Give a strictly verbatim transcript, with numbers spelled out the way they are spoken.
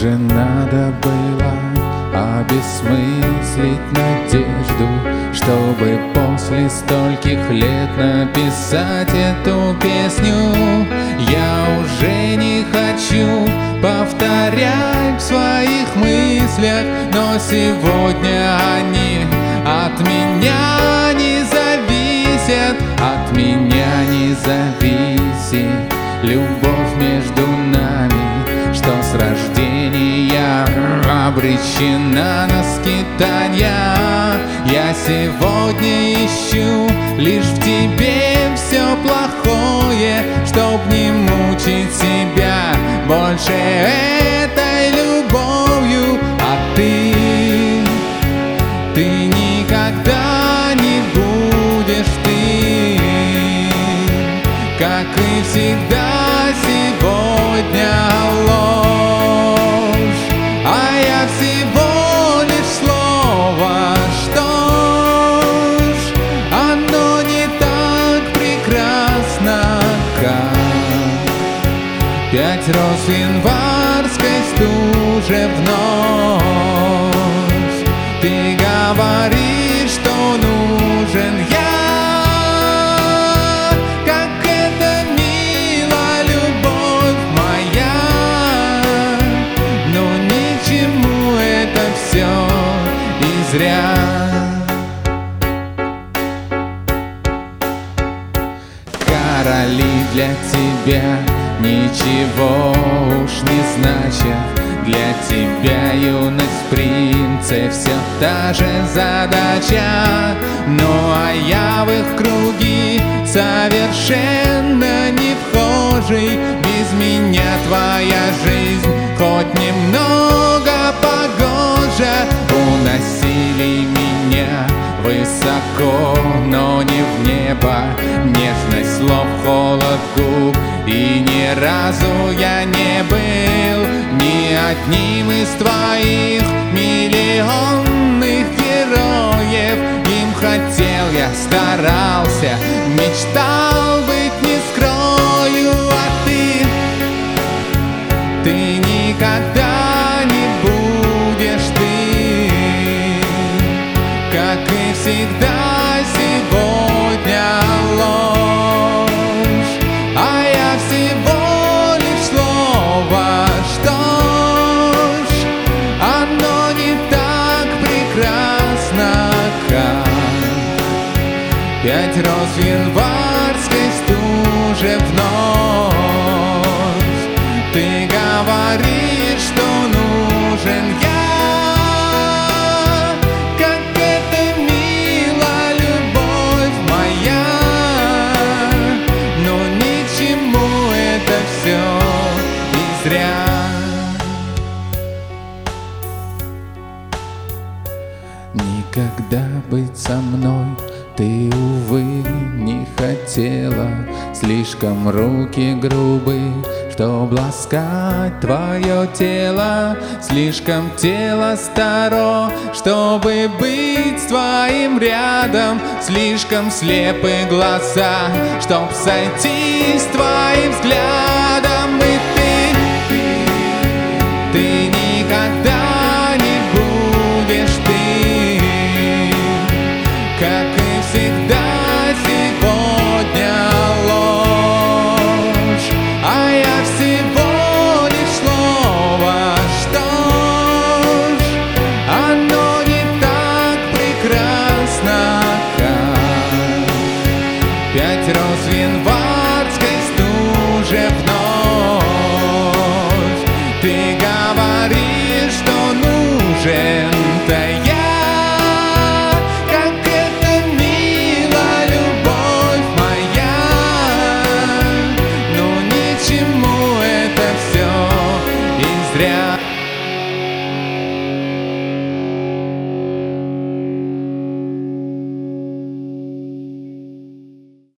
же надо было обесмыслить надежду, чтобы после стольких лет написать эту песню. Я уже не хочу повторять в своих мыслях, но сегодня они от меня не зависят, от меня не зависит любовь между нами, что с рождения обречена на скитанья. Я сегодня ищу лишь в тебе все плохое, чтоб не мучить себя больше этой любовью. А ты, ты никогда не будешь ты, как и всегда сегодня ложь, а я всего лишь слово. Что ж, оно не так прекрасно, как пять роз январской стуже в ночь. Ты говоришь, что нужен я, зря. Короли для тебя ничего уж не значат, для тебя юность принца все та же задача. Ну а я в их круги совершенно не вхожий, без меня твоя жизнь хоть немного погожа. Уносили меня высоко, но не в небо, нежность слов, холод губ, и ни разу я не был ни одним из твоих миллионных героев. Им хотел, я старался, мечтал быть, не скрою. А ты, ты никогда не будешь ты, как и всегда сегодня ложь, а я всего лишь слово. Что ж, оно не так прекрасно, как пять роз январской стуже в ночь. Ты говоришь, что нужен я, зря. Никогда быть со мной ты, увы, не хотела. Слишком руки грубы, чтоб ласкать твое тело. Слишком тело старо, чтобы быть с твоим рядом. Слишком слепы глаза, чтоб сойти с твоим взглядом. И ты, ты никогда не будешь ты, как и всегда сегодня ложь, а я всего лишь слово. Что ж, оно не так прекрасно, как пять роз январской стуже в ночь. Ты говоришь, что нужен